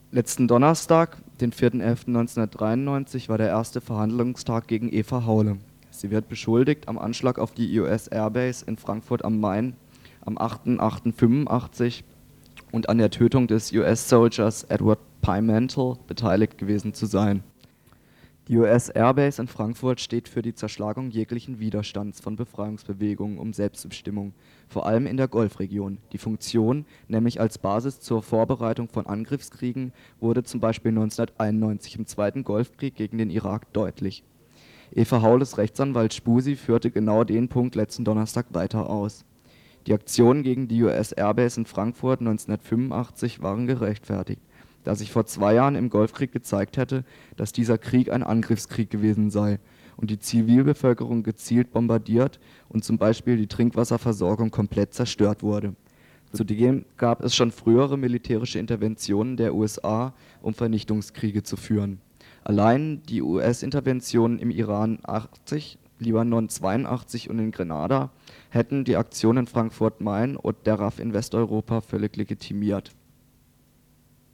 Letzten Donnerstag, den 4.11.1993, war der erste Verhandlungstag gegen Eva Haule. Sie wird beschuldigt, am Anschlag auf die US Airbase in Frankfurt am Main am 8.8.85 und an der Tötung des US-Soldiers Edward Pimentel beteiligt gewesen zu sein. Die US Airbase in Frankfurt steht für die Zerschlagung jeglichen Widerstands von Befreiungsbewegungen um Selbstbestimmung, vor allem in der Golfregion. Die Funktion, nämlich als Basis zur Vorbereitung von Angriffskriegen, wurde zum Beispiel 1991 im Zweiten Golfkrieg gegen den Irak deutlich. Eva Haules Rechtsanwalt Spusi führte genau den Punkt letzten Donnerstag weiter aus. Die Aktionen gegen die US Airbase in Frankfurt 1985 waren gerechtfertigt, da sich vor 2 Jahren im Golfkrieg gezeigt hätte, dass dieser Krieg ein Angriffskrieg gewesen sei und die Zivilbevölkerung gezielt bombardiert und zum Beispiel die Trinkwasserversorgung komplett zerstört wurde. Zudem gab es schon frühere militärische Interventionen der USA, um Vernichtungskriege zu führen. Allein die US-Interventionen im Iran 80, Libanon 82 und in Grenada hätten die Aktion in Frankfurt-Main und der RAF in Westeuropa völlig legitimiert